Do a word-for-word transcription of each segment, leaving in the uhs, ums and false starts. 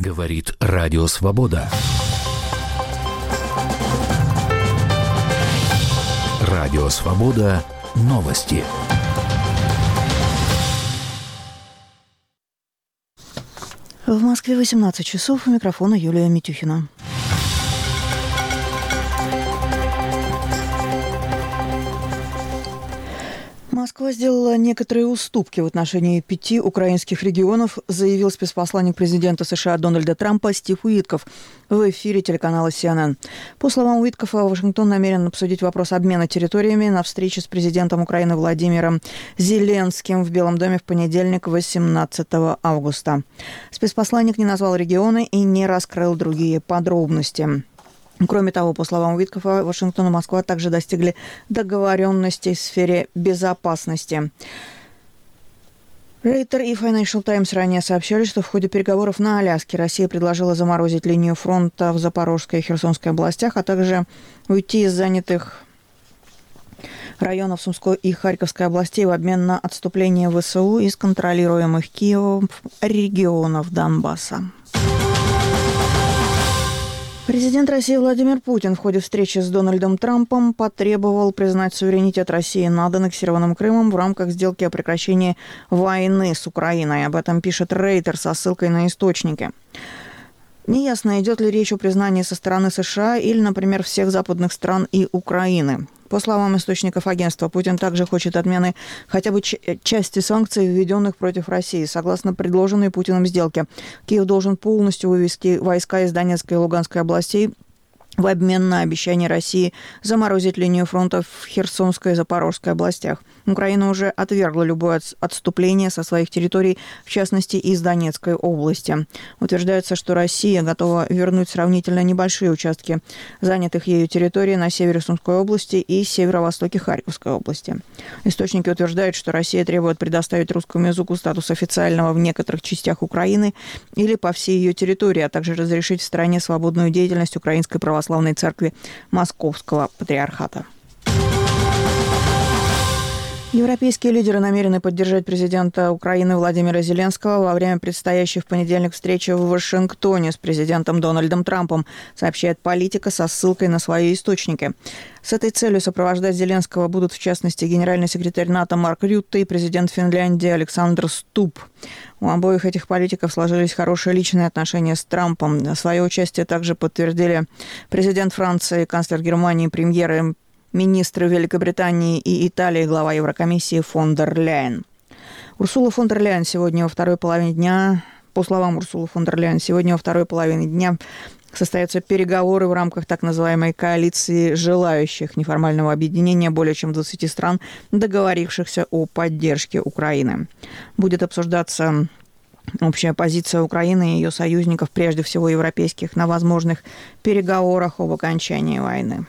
Говорит Радио Свобода. Радио Свобода. Новости. В Москве восемнадцать часов. У микрофона Юлия Митюхина. Москва сделала некоторые уступки в отношении пяти украинских регионов, заявил спецпосланник президента США Дональда Трампа Стив Уитков в эфире телеканала си эн эн. По словам Уиткофа, Вашингтон намерен обсудить вопрос обмена территориями на встрече с президентом Украины Владимиром Зеленским в Белом доме в понедельник, восемнадцатого августа. Спецпосланник не назвал регионы и не раскрыл другие подробности. Кроме того, по словам Уиткофа, Вашингтон и Москва также достигли договоренностей в сфере безопасности. Рейтер и Financial Times ранее сообщали, что в ходе переговоров на Аляске Россия предложила заморозить линию фронта в Запорожской и Херсонской областях, а также уйти из занятых районов Сумской и Харьковской областей в обмен на отступление ВСУ из контролируемых Киевом регионов Донбасса. Президент России Владимир Путин в ходе встречи с Дональдом Трампом потребовал признать суверенитет России над аннексированным Крымом в рамках сделки о прекращении войны с Украиной. Об этом пишет Рейтер со ссылкой на источники. Неясно, идет ли речь о признании со стороны США или, например, всех западных стран и Украины. По словам источников агентства, Путин также хочет отмены хотя бы части санкций, введенных против России. Согласно предложенной Путиным сделке, Киев должен полностью вывести войска из Донецкой и Луганской областей в обмен на обещание России заморозить линию фронта в Херсонской и Запорожской областях. Украина уже отвергла любое отступление со своих территорий, в частности, из Донецкой области. Утверждается, что Россия готова вернуть сравнительно небольшие участки занятых ею территорий на севере Сумской области и северо-востоке Харьковской области. Источники утверждают, что Россия требует предоставить русскому языку статус официального в некоторых частях Украины или по всей ее территории, а также разрешить в стране свободную деятельность Украинской православной церкви Московского патриархата. Европейские лидеры намерены поддержать президента Украины Владимира Зеленского во время предстоящей в понедельник встречи в Вашингтоне с президентом Дональдом Трампом, сообщает Политика со ссылкой на свои источники. С этой целью сопровождать Зеленского будут, в частности, генеральный секретарь НАТО Марк Рютте и президент Финляндии Александр Стуб. У обоих этих политиков сложились хорошие личные отношения с Трампом. Свое участие также подтвердили президент Франции, канцлер Германии, премьеры, министры Великобритании и Италии, глава Еврокомиссии фон дер Ляйен. Урсула фон дер Ляйен сегодня во второй половине дня, по словам Урсулы фон дер Ляйен, сегодня во второй половине дня состоятся переговоры в рамках так называемой коалиции желающих неформального объединения более чем двадцати стран, договорившихся о поддержке Украины. Будет обсуждаться общая позиция Украины и ее союзников, прежде всего европейских, на возможных переговорах об окончании войны.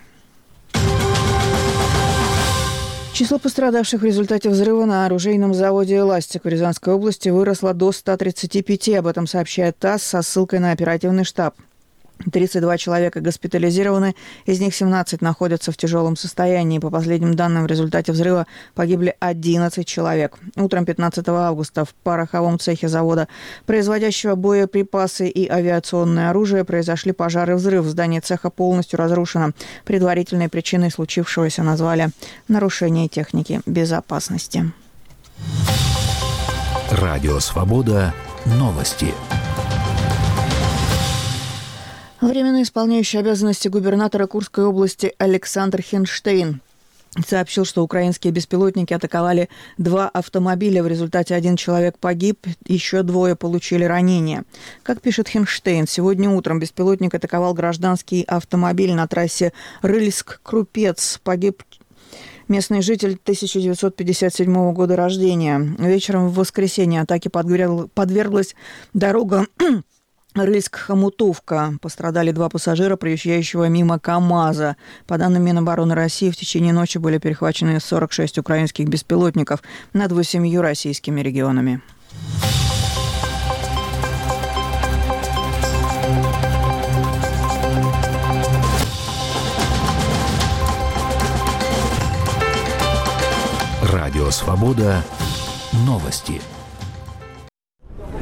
Число пострадавших в результате взрыва на оружейном заводе «Эластик» в Рязанской области выросло до ста тридцати пяти. Об этом сообщает ТАСС со ссылкой на оперативный штаб. тридцать два человека госпитализированы, из них семнадцать находятся в тяжелом состоянии. По последним данным, в результате взрыва погибли одиннадцать человек. Утром пятнадцатого августа в пороховом цехе завода, производящего боеприпасы и авиационное оружие, произошли пожар и взрыв. Здание цеха полностью разрушено. Предварительной причиной случившегося назвали нарушение техники безопасности. Радио Свобода. Новости. Временно исполняющий обязанности губернатора Курской области Александр Хинштейн сообщил, что украинские беспилотники атаковали два автомобиля. В результате один человек погиб, еще двое получили ранения. Как пишет Хинштейн, сегодня утром беспилотник атаковал гражданский автомобиль на трассе Рыльск-Крупец. Погиб местный житель тысяча девятьсот пятьдесят седьмого года рождения. Вечером в воскресенье атаке подверглась дорога Рыльск-Хомутовка. Пострадали два пассажира, проезжающего мимо КАМАЗа. По данным Минобороны России, в течение ночи были перехвачены сорок шесть украинских беспилотников над восемью российскими регионами. Радио Свобода. Новости.